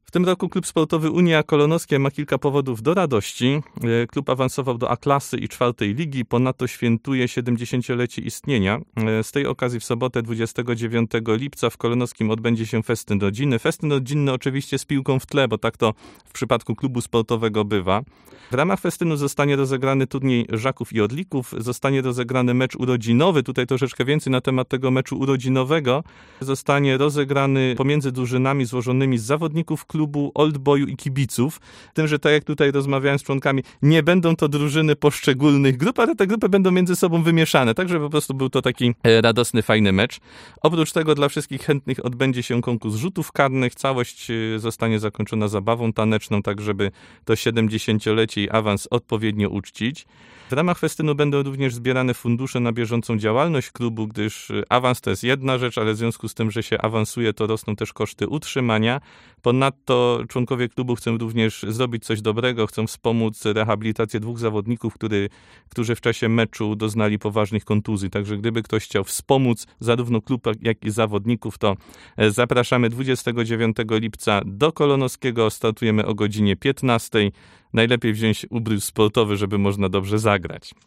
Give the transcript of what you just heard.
W tym roku klub sportowy Unia Kolonowskie ma kilka powodów do radości. Klub awansował do A-klasy i 4. ligi, ponadto świętuje 70-lecie istnienia. Z tej okazji w sobotę 29 lipca w Kolonowskim odbędzie się festyn rodzinny. Festyn rodzinny oczywiście z piłką w tle, bo tak to w przypadku klubu sportowego bywa. W ramach festynu zostanie rozegrany turniej Żaków i Orlików, zostanie rozegrany mecz urodzinowy, tutaj troszeczkę więcej na temat tego meczu urodzinowego. Zostanie rozegrany pomiędzy drużynami złożonymi z zawodników klubu, oldboyu i kibiców. Z tym, że tak jak tutaj rozmawiałem z członkami, nie będą to drużyny poszczególnych grup, ale te grupy będą między sobą wymieszane, tak żeby po prostu był to taki radosny, fajny mecz. Oprócz tego dla wszystkich chętnych odbędzie się konkurs rzutów karnych. Całość zostanie zakończona zabawą taneczną, tak żeby to 70-lecie i awans odpowiednio uczcić. W ramach festynu będą również zbierane fundusze na bieżącą działalność klubu, gdyż awans to jest jedna rzecz, ale w związku z tym, że się awansuje, to rosną też koszty utrzymania. Ponadto członkowie klubu chcą również zrobić coś dobrego, chcą wspomóc rehabilitację 2 zawodników, którzy w czasie meczu doznali poważnych kontuzji. Także gdyby ktoś chciał wspomóc zarówno klub, jak i zawodników, to zapraszamy 29 lipca do Kolonowskiego. Startujemy o godzinie 15. Najlepiej wziąć ubór sportowy, żeby można dobrze zagrać.